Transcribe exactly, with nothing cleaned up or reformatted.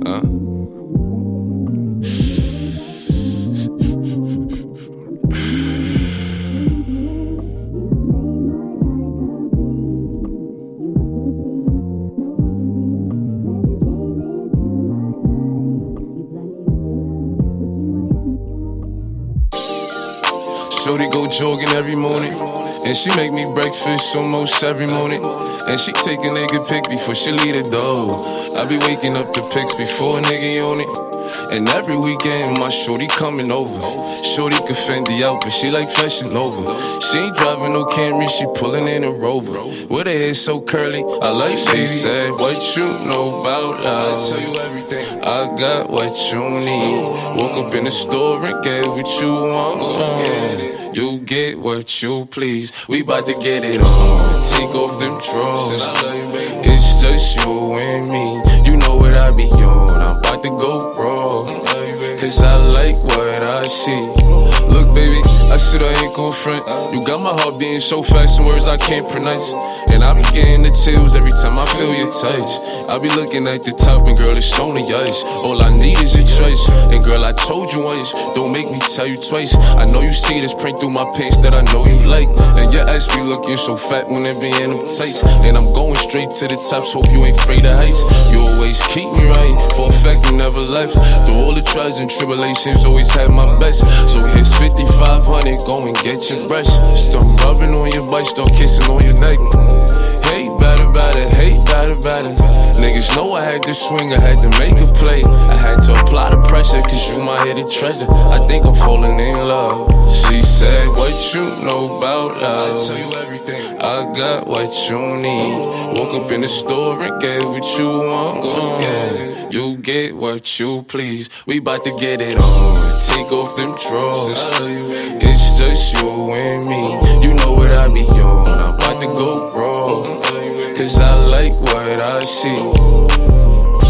Uh. Shorty go jogging every morning, and she make me breakfast almost every morning. And she take a nigga pic before she leave the door. I be waking up the pics before a nigga on it. And every weekend my shorty coming over. Shorty can Fendi out, but she like Fashion Nova. She ain't driving no Camry, she pulling in a Rover. With her hair so curly, I like she said, what you know about love? I tell you everything. I got what you need. Woke up in the store and get what you want. Uh, you get what you please. We bout to get it on. Take off them drawers. It's just you and me. You know what I be on. I'm about to go raw. Cause I like what I see. Look, baby, I said I ain't gon' front. You got my heart beating so fast, some words I can't pronounce. And I be getting the chills every time I feel your touch. I be looking at the top, and girl, it's only ice. All I need is your choice. And girl, I told you once, don't make me tell you twice. I know you see this print through my pants that I know you like. And your ass be looking so fat when it be in them tights. And I'm going straight to the top, so you ain't afraid of heights. You always keep me right, for a fact you never left. Through all the trials and tribulations, always had my best. So here's fifty-five hundred, go and get your brush. Start rubbing on your butt, start kissing on your neck. Hate bad about it, hate bad about it. Niggas know I had to swing, I had to make a play. I had to apply the pressure, cause you my hidden treasure. I think I'm falling in love. She said, what you know about love? I tell you everything. I got what you need. Woke up in the store and get what you want. Uh, you get what you please. We bout to get it on. Take off them drawers. It's just you and me. You know what I be on. I'm about to go raw. Cause I like what I see.